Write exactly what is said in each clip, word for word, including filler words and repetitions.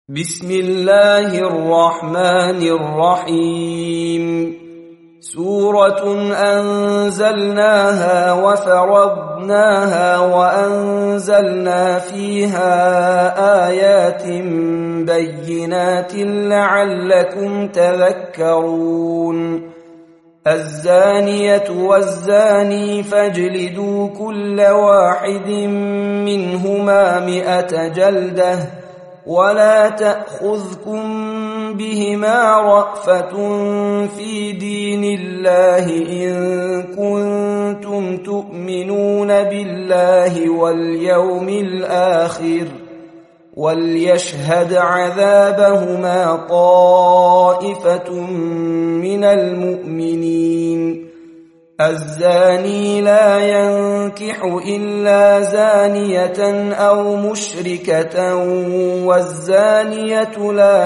بسم الله الرحمن الرحيم سورة أنزلناها وفرضناها وأنزلنا فيها آيات بينات لعلكم تذكرون الزانية والزاني فاجلدوا كل واحد منهما مئة جلدة ولا تأخذكم بهما رأفة في دين الله إن كنتم تؤمنون بالله واليوم الآخر وليشهد عذابهما طائفة من المؤمنين الزاني لا ينكح إلا زانية أو مشركة والزانية لا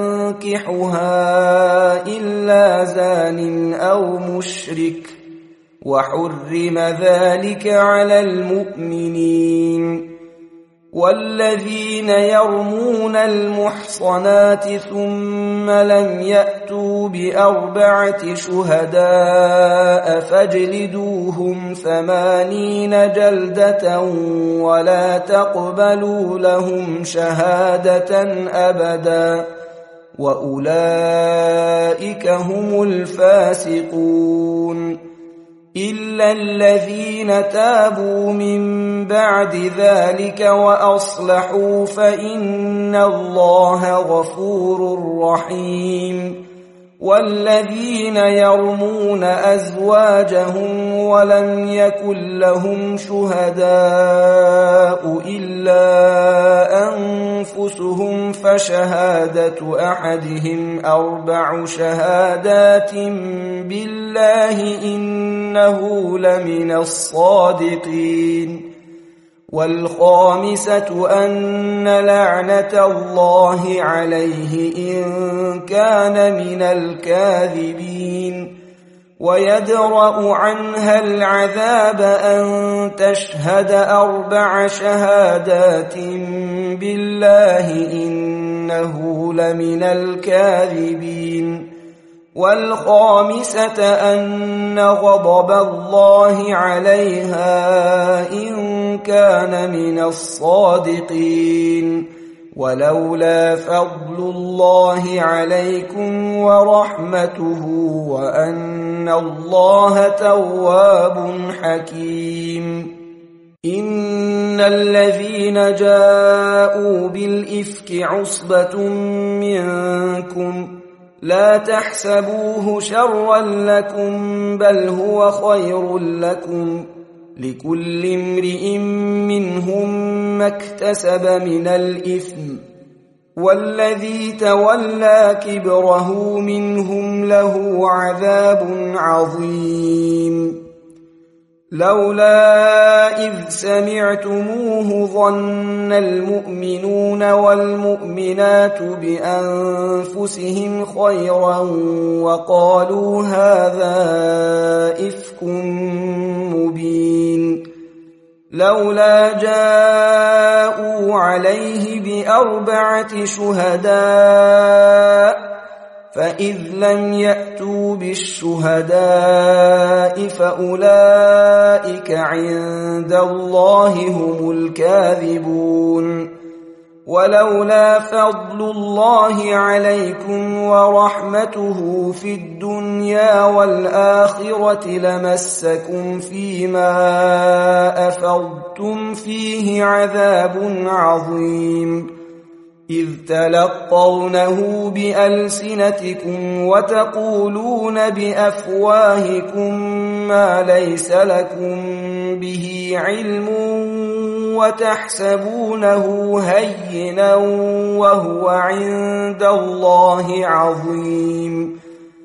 ينكحها إلا زان أو مشرك وحرم ذلك على المؤمنين والذين يرمون المحصنات ثم لم يأتوا بأربعة شهداء فاجلدوهم ثمانين جلدة ولا تقبلوا لهم شهادة أبدا وأولئك هم الفاسقون إلا الذين تابوا من بعد ذلك وأصلحوا فإن الله غفور رحيم والذين يرمون أزواجهم ولم يكن لهم شهداء إلا أنفسهم فشهادة أحدهم أربع شهادات بالله إنه لمن الصادقين والخامسة أن لعنة الله عليه إن كان من الكاذبين ويدرأ عنها العذاب أن تشهد أربع شهادات بالله إنه لمن الكاذبين والخامسة أن غضب الله عليها إن كان من الصادقين ولولا فضل الله عليكم ورحمته وأن الله تواب حكيم إن الذين جاءوا بالإفك عصبة منكم لا تحسبوه شرا لكم بل هو خير لكم لكل امرئ منهم ما اكتسب من الإثم والذي تولى كبره منهم له عذاب عظيم لولا إذ سمعتموه ظن المؤمنون والمؤمنات بأنفسهم خيرا وقالوا هذا إفك مبين لولا جاءوا عليه بأربعة شهداء فإذ لم يأتوا بالشهداء فأولئك عند الله هم الكاذبون ولولا فضل الله عليكم ورحمته في الدنيا والآخرة لمسكم فيما أفضتم فيه عذاب عظيم إذ تلقونه بألسنتكم وتقولون بأفواهكم ما ليس لكم به علم وتحسبونه هينا وهو عند الله عظيم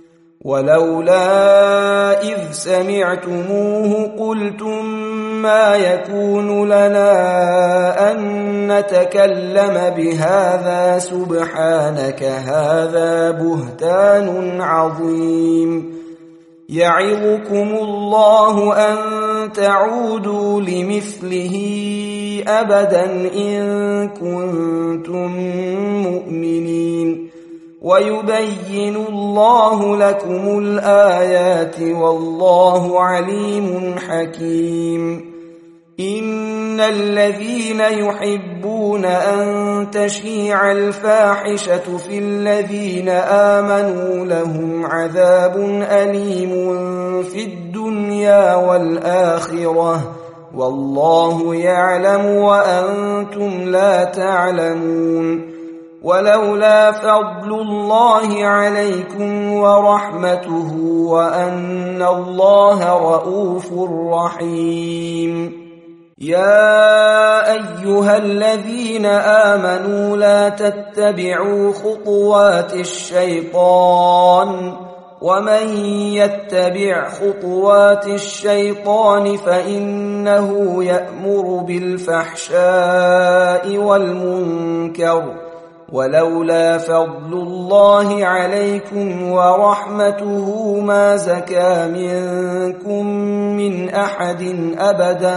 ولولا إذ سمعتموه قلتم ما يكون لنا أن نتكلم بهذا سبحانك هذا بهتان عظيم يعظكم الله أن تعودوا لمثله أبدا إن كنتم مؤمنين ويبين الله لكم الآيات والله عليم حكيم. إن الذين يحبون أن تشيع الفاحشة في الذين آمنوا لهم عذاب أليم في الدنيا والآخرة والله يعلم وأنتم لا تعلمون. ولولا فضل الله عليكم ورحمته وأن الله رءوف رحيم. يا أيها الذين آمنوا لا تتبعوا خطوات الشيطان ومن يتبع خطوات الشيطان فإنه يأمر بالفحشاء والمنكر ولولا فضل الله عليكم ورحمته ما زكى منكم من أحد أبدا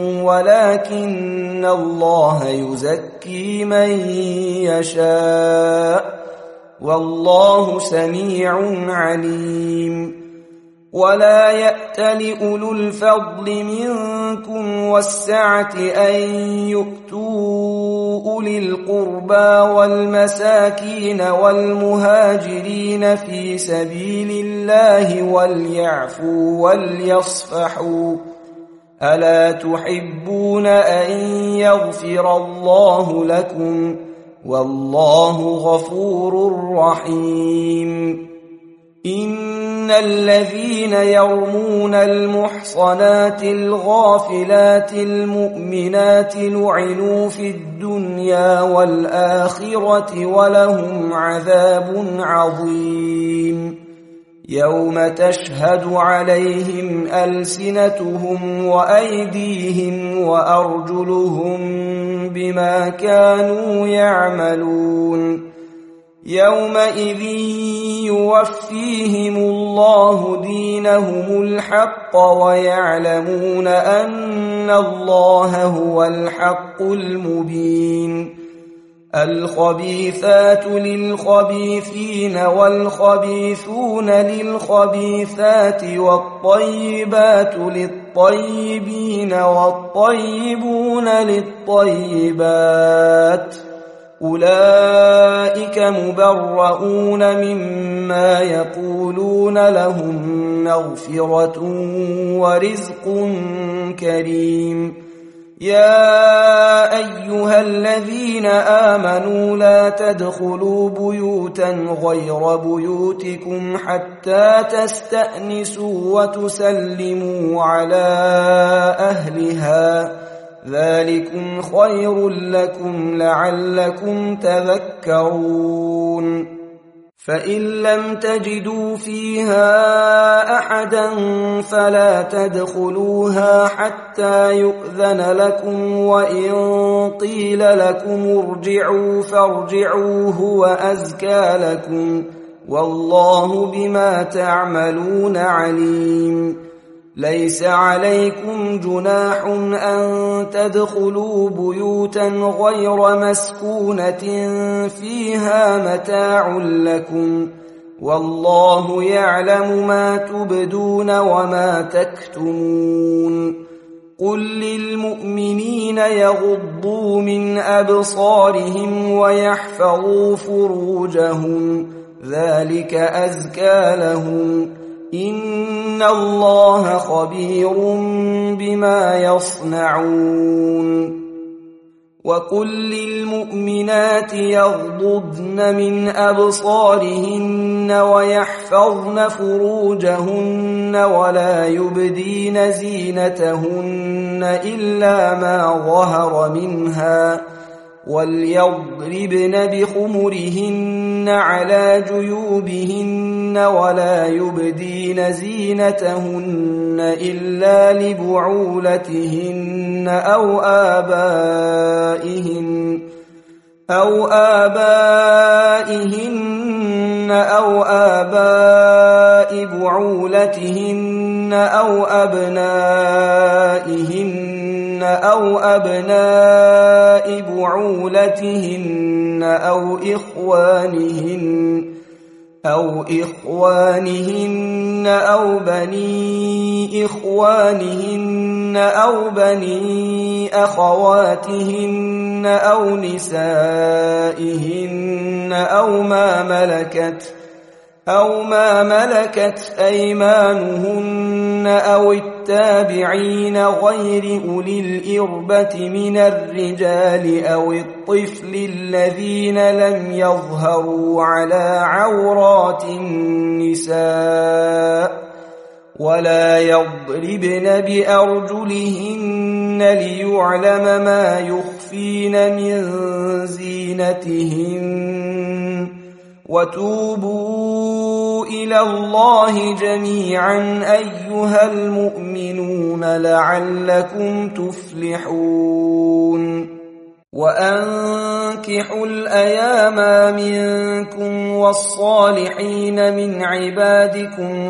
ولكن الله يزكي من يشاء والله سميع عليم. ولا يأتل أولو الفضل منكم والسعة أن يؤتوا أولي القربى والمساكين والمهاجرين في سبيل الله وليعفوا وليصفحوا ألا تحبون أن يغفر الله لكم والله غفور رحيم. إن الذين يرمون المحصنات الغافلات المؤمنات لعنوا في الدنيا والآخرة ولهم عذاب عظيم. يوم تشهد عليهم ألسنتهم وأيديهم وأرجلهم بما كانوا يعملون. يومئذ يوفيهم الله دينهم الحق ويعلمون أن الله هو الحق المبين. الخبيثات للخبيثين والخبيثون للخبيثات والطيبات للطيبين والطيبون للطيبات أولئك مبرؤون مما يقولون لهم مغفرة ورزق كريم. يا أيها الذين آمنوا لا تدخلوا بيوتا غير بيوتكم حتى تستأنسوا وتسلموا على أهلها ذلكم خير لكم لعلكم تذكرون. فإن لم تجدوا فيها أحدا فلا تدخلوها حتى يؤذن لكم وإن قيل لكم ارجعوا فارجعوا هو أزكى لكم والله بما تعملون عليم. ليس عليكم جناح أن تدخلوا بيوتا غير مسكونة فيها متاع لكم والله يعلم ما تبدون وما تكتمون. قل للمؤمنين يغضوا من أبصارهم ويحفظوا فروجهم ذلك أزكى لهم إن الله خبير بما يصنعون. وقل للمؤمنات يغضضن من أبصارهن ويحفظن فروجهن ولا يبدين زينتهن إلا ما ظهر منها وليضربن بخمرهن على جيوبهن ولا يبدين زينتهن إلا لبعولتهن أو آبائهن أو آبائهن أو آباء بعولتهن بعولتهن أو أبنائهن أو أبناء بعولتهن أو إخوانهن أو إخوانهن أو بني إخوانهن أو بني أخواتهن أو نسائهن أو ما ملكت أو ما ملكت أيمانهن أو التابعين غير أولي الإربة من الرجال أو الطفل الذين لم يظهروا على عورات النساء ولا يضربن بأرجلهن ليعلم ما يخفين من زينتهن وتوبوا إلى الله جميعا أيها المؤمنون لعلكم تفلحون وأنكحوا الأيام منكم والصالحين من عبادكم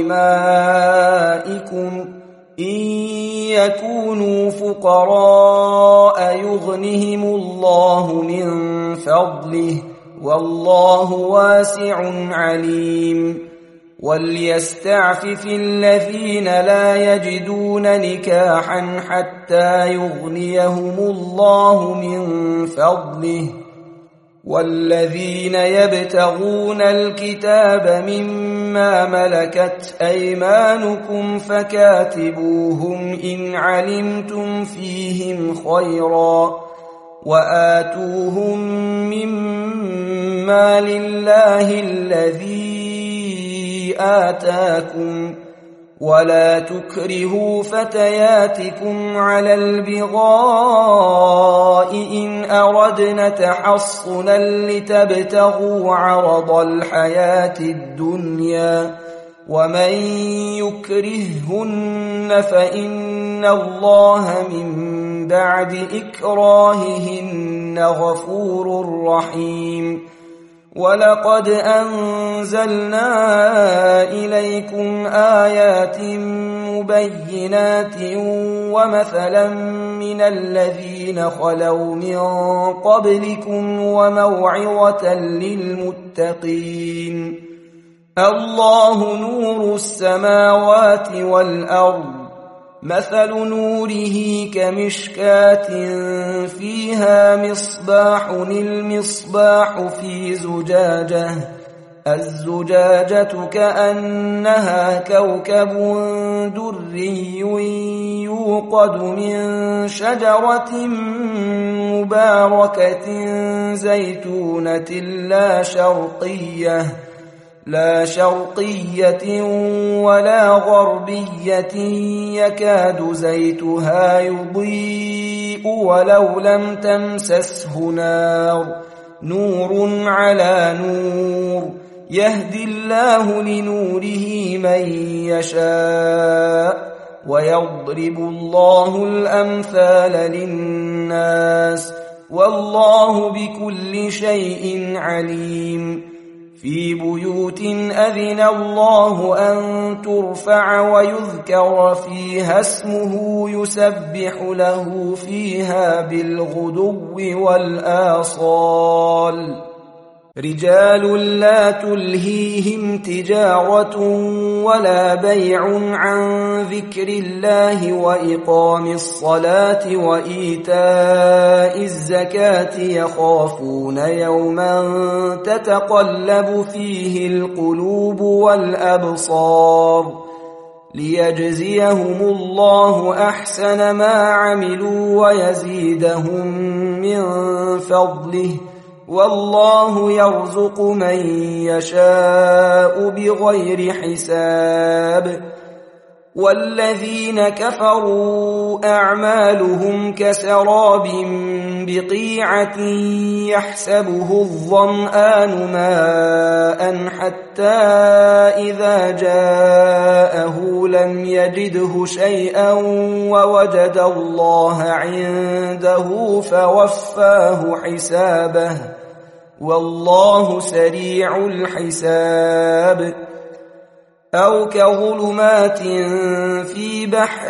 وإمائكم إن يكونوا فقراء يغنهم الله من فضله والله واسع عليم وليستعفف الذين لا يجدون نكاحا حتى يغنيهم الله من فضله والذين يبتغون الكتاب مما ملكت أيمانكم فكاتبوهم إن علمتم فيهم خيرا وآتوهم مما لله الذي آتاكم ولا تكرهوا فتياتكم على البغاء إن أردنا تحصنا لتبتغوا عرض الحياة الدنيا ومن يكرههن فإن الله من بعد إكراههن غفور رحيم ولقد أنزلنا إليكم آيات مبينات ومثلا من الذين خلوا من قبلكم وموعظة للمتقين الله نور السماوات والأرض مثل نوره كمشكاة فيها مصباح المصباح في زجاجة الزجاجة كأنها كوكب دري يوقد من شجرة مباركة زيتونة لا شرقية لا شرقية ولا غربية يكاد زيتها يضيء ولو لم تمسسه نار نور على نور يهدي الله لنوره من يشاء ويضرب الله الأمثال للناس والله بكل شيء عليم في بيوت أذن الله أن ترفع ويذكر فيها اسمه يسبح له فيها بالغدو والآصال رجال لا تلهيهم تجارة ولا بيع عن ذكر الله وإقام الصلاة وإيتاء الزكاة يخافون يوما تتقلب فيه القلوب والأبصار ليجزيهم الله أحسن ما عملوا ويزيدهم من فضله والله يرزق من يشاء بغير حساب والذين كفروا أعمالهم كسراب بقيعة يحسبه الظمآن ماء حتى إذا جاءه لم يجده شيئا ووجد الله عنده فوفاه حسابه والله سريع الحساب أو كظلمات في بحر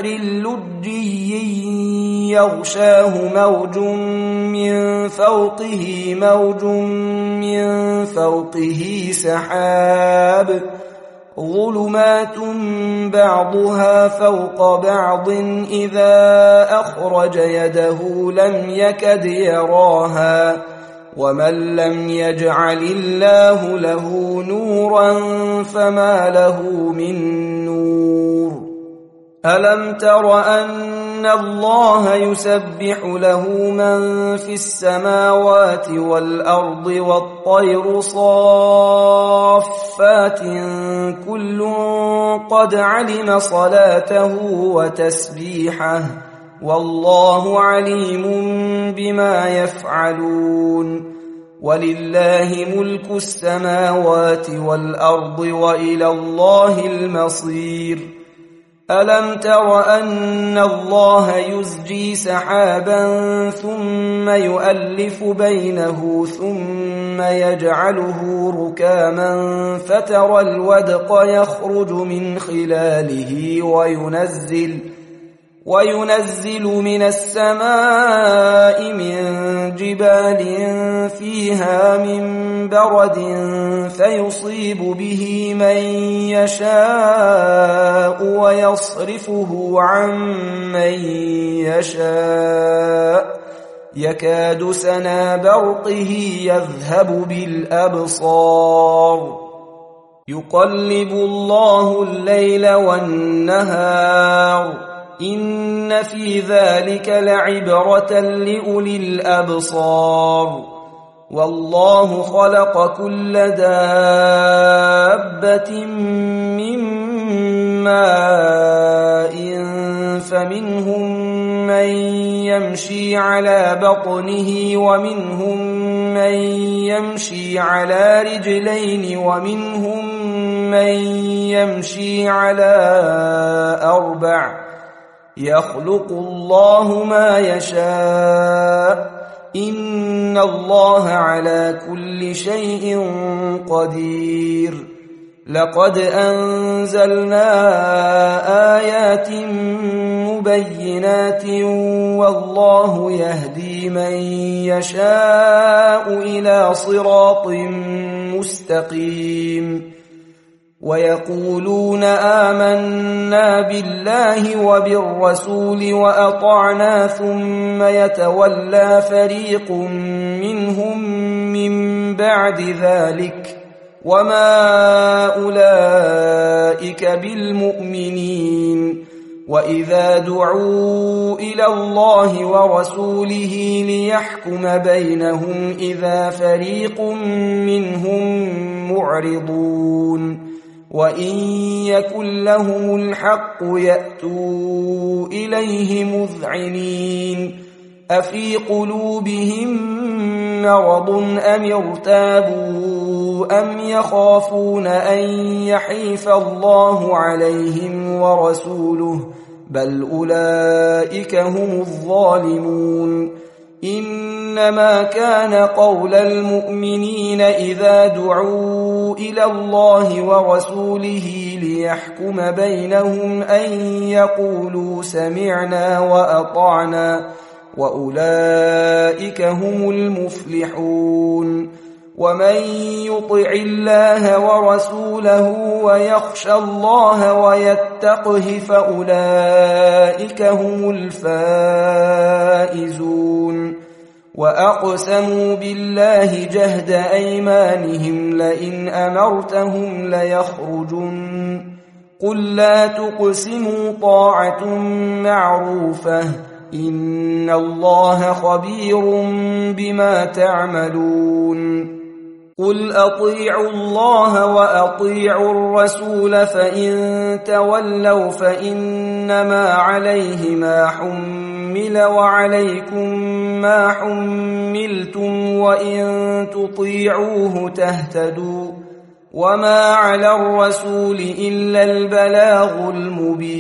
لجي يغشاه موج من فوقه موج من فوقه سحاب ظلمات بعضها فوق بعض إذا أخرج يده لم يكد يراها ومن لم يجعل الله له نورا فما له من نور ألم تر أن الله يسبح له من في السماوات والأرض والطير صافات كل قد علم صلاته وتسبيحه والله عليم بما يفعلون ولله ملك السماوات والأرض وإلى الله المصير ألم تر أن الله يزجي سحابا ثم يؤلف بينه ثم يجعله ركاما فترى الودق يخرج من خلاله وينزل وينزل من السماء من جبال فيها من برد فيصيب به من يشاء ويصرفه عن من يشاء يكاد سنا برقه يذهب بالأبصار يقلب الله الليل والنهار إن في ذلك لعبرة لأولي الأبصار والله خلق كل دابة من ماء فمنهم من يمشي على بطنه ومنهم من يمشي على رجلين ومنهم من يمشي على أربع يخلق الله ما يشاء إن الله على كل شيء قدير لقد أنزلنا آيات مبينات والله يهدي من يشاء إلى صراط مستقيم ويقولون آمنا بالله وبالرسول وأطعنا ثم يتولى فريق منهم من بعد ذلك وما أولئك بالمؤمنين وإذا دعوا إلى الله ورسوله ليحكم بينهم إذا فريق منهم معرضون وإن يكن لهم الحق يأتوا إليه مذعنين أفي قلوبهم مرض أم ارتابوا أم يخافون أن يحيف الله عليهم ورسوله بل أولئك هم الظالمون إنما كان قول المؤمنين إذا دعوا إلى الله ورسوله ليحكم بينهم أن يقولوا سمعنا وأطعنا وأولئك هم المفلحون ومن يطع الله ورسوله ويخشى الله ويتقه فأولئك هم الفائزون وأقسموا بالله جهد أيمانهم لئن أمرتهم ليخرجن قل لا تقسموا طاعة معروفة إن الله خبير بما تعملون قل أطيعوا الله وأطيعوا الرسول فإن تولوا فإنما عليه ما حمل وعليكم ما حملتم وإن تطيعوه تهتدوا وما على الرسول إلا البلاغ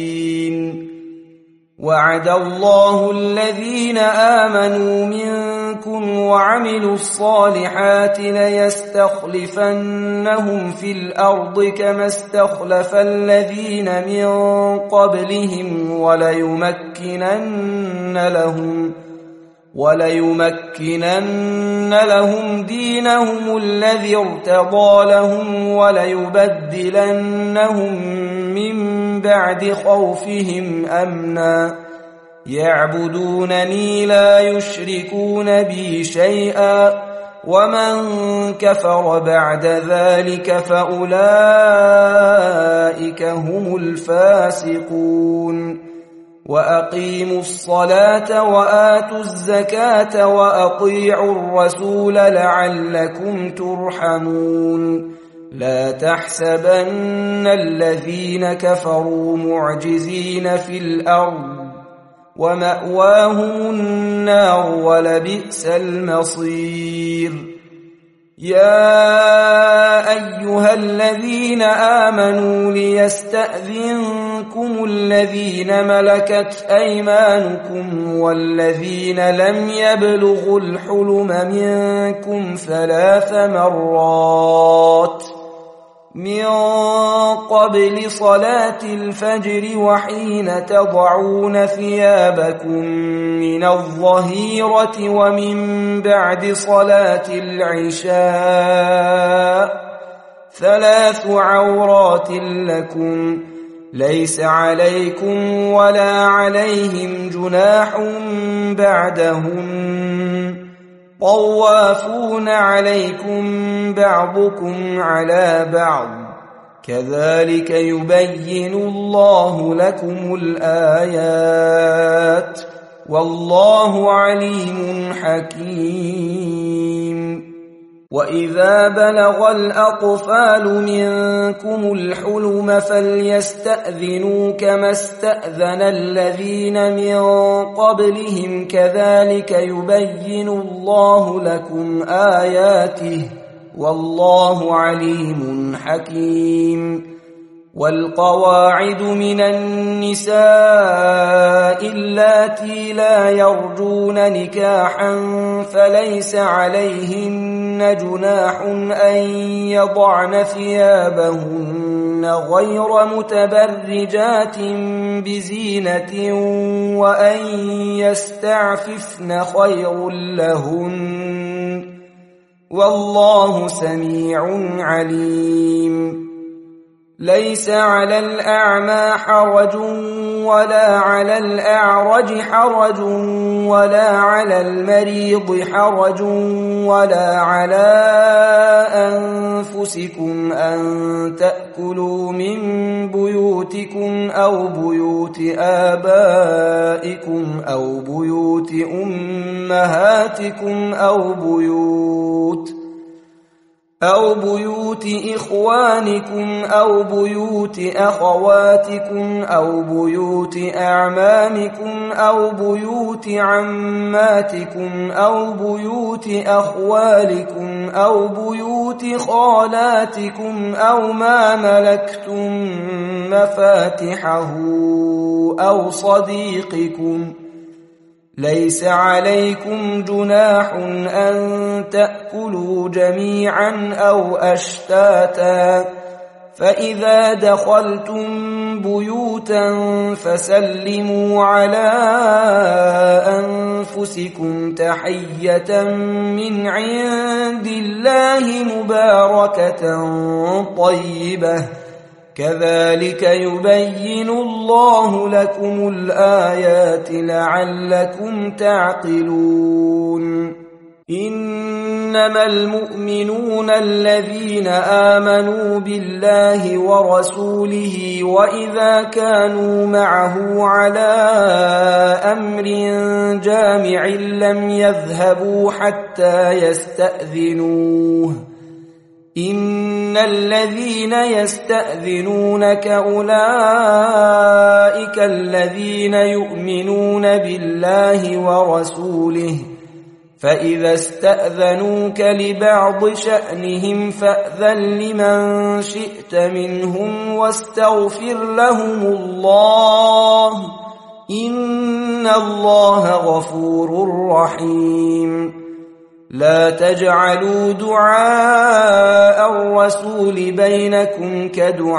المبين وعد الله الذين آمنوا منكم منكم وعملوا الصالحات ليستخلفنهم في الأرض كما استخلف الذين من قبلهم وليمكنن لهم وليمكنن لهم دينهم الذي ارتضى لهم وليبدلنهم من بعد خوفهم أمنا يعبدونني لا يشركون بي شيئا ومن كفر بعد ذلك فأولئك هم الفاسقون وأقيموا الصلاة وآتوا الزكاة وأطيعوا الرسول لعلكم ترحمون لا تحسبن الذين كفروا معجزين في الأرض ومأواهم النار ولبئس المصير يا أيها الذين آمنوا ليستأذنكم الذين ملكت أيمانكم والذين لم يبلغوا الحلم منكم ثلاث مرات من قبل صلاة الفجر وحين تضعون ثيابكم من الظهيرة ومن بعد صلاة العشاء ثلاث عورات لكم ليس عليكم ولا عليهم جناح بعدهم طوافون عليكم بعضكم على بعض كذلك يبين الله لكم الآيات والله عليم حكيم وإذا بلغ الأطفال منكم الحلم فليستأذنوا كما استأذن الذين من قبلهم كذلك يبين الله لكم آياته والله عليم حكيم والقواعد من النساء اللاتي لا يرجون نكاحا فليس عليهن جناح أن يضعن ثيابهن غير متبرجات بزينة وأن يستعففن خير لهن والله سميع عليم ليس على الأعمى حرج ولا على الأعرج حرج ولا على المريض حرج ولا على أنفسكم أن تأكلوا من بيوتكم أو بيوت آبائكم أو بيوت أمهاتكم أو بيوت أو بيوت إخوانكم أو بيوت أخواتكم أو بيوت أعمامكم أو بيوت عماتكم أو بيوت أخوالكم أو بيوت خالاتكم أو ما ملكتم مفاتحه أو صديقكم ليس عليكم جناح أن تأكلوا جميعا أو أشتاتا فإذا دخلتم بيوتا فسلموا على أنفسكم تحية من عند الله مباركة طيبة كذلك يبين الله لكم الآيات لعلكم تعقلون إنما المؤمنون الذين آمنوا بالله ورسوله وإذا كانوا معه على أمر جامع لم يذهبوا حتى يستأذنوه إن الذين يستأذنونك أولئك الذين يؤمنون بالله ورسوله فإذا استأذنوك لبعض شأنهم فأذن لمن شئت منهم واستغفر لهم الله إن الله غفور رحيم لا تجعلوا دعاء الرسول بينكم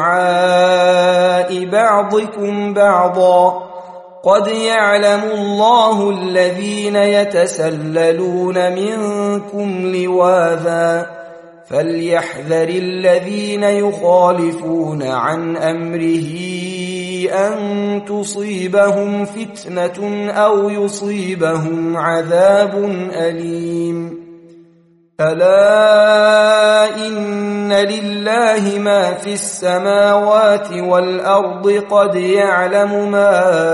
كدعاء بعضكم بعضا قد يعلم الله الذين يتسللون منكم لواذا فليحذر الذين يخالفون عن أمره أن تصيبهم فتنة أو يصيبهم عذاب أليم ألا إن لله ما في السماوات والأرض قد يعلم ما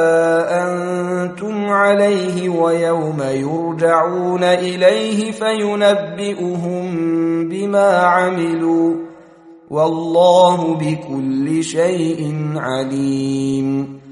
أنتم عليه ويوم يرجعون إليه فينبئهم بما عملوا والله بكل شيء عليم